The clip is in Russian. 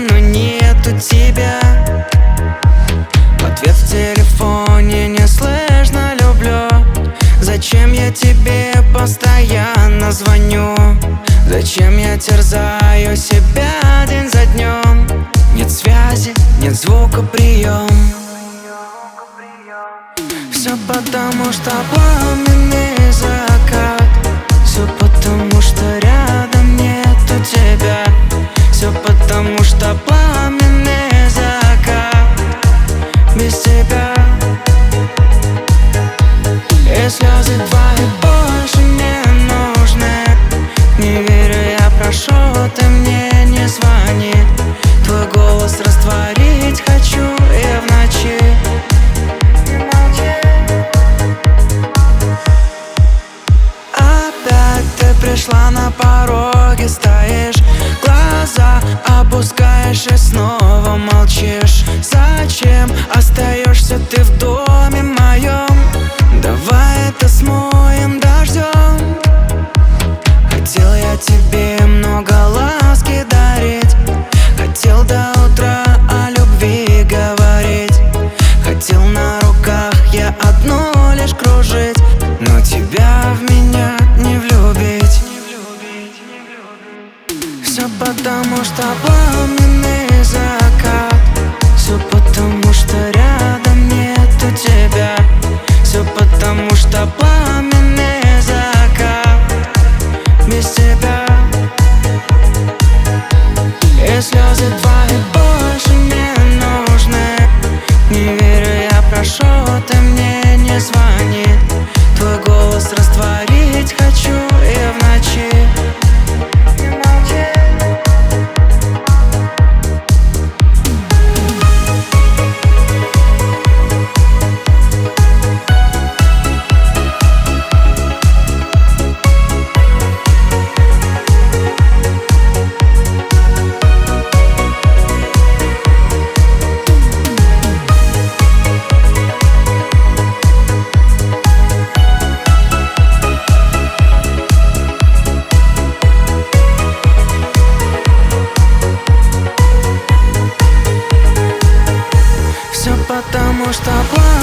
но нету тебя. Ответ в телефоне не слышно, люблю. Зачем я тебе постоянно звоню? Зачем я терзаю себя день за днем? Нет связи, нет звука, прием. Все потому, что пламенный закат. Все потому, что рядом нету тебя. Все потому, что пламенный закат. Без тебя. И слезы твои больше не нужны. Не верю, я прошу, ты мне не звони. Твой голос растворить хочу я в ночи. Опять ты пришла, на пороге стоишь, глаза опускаешь и снова молчишь. Зачем остаешься ты в доме моем? Давай это смоем дождем. Хотел я тебе много ласки дарить. Хотел до утра о любви говорить. Хотел на руках я одну лишь кружить. Но тебя в меня не влюбить. Все потому, что пламенный закат. Все потому, что рядом нету тебя. Все потому, что пламенный закат. Без тебя. И слезы твои больше не нужны. Не верю, я прошу, ты мне не звони. Твой голос растворить хочу я в ночи. Потому что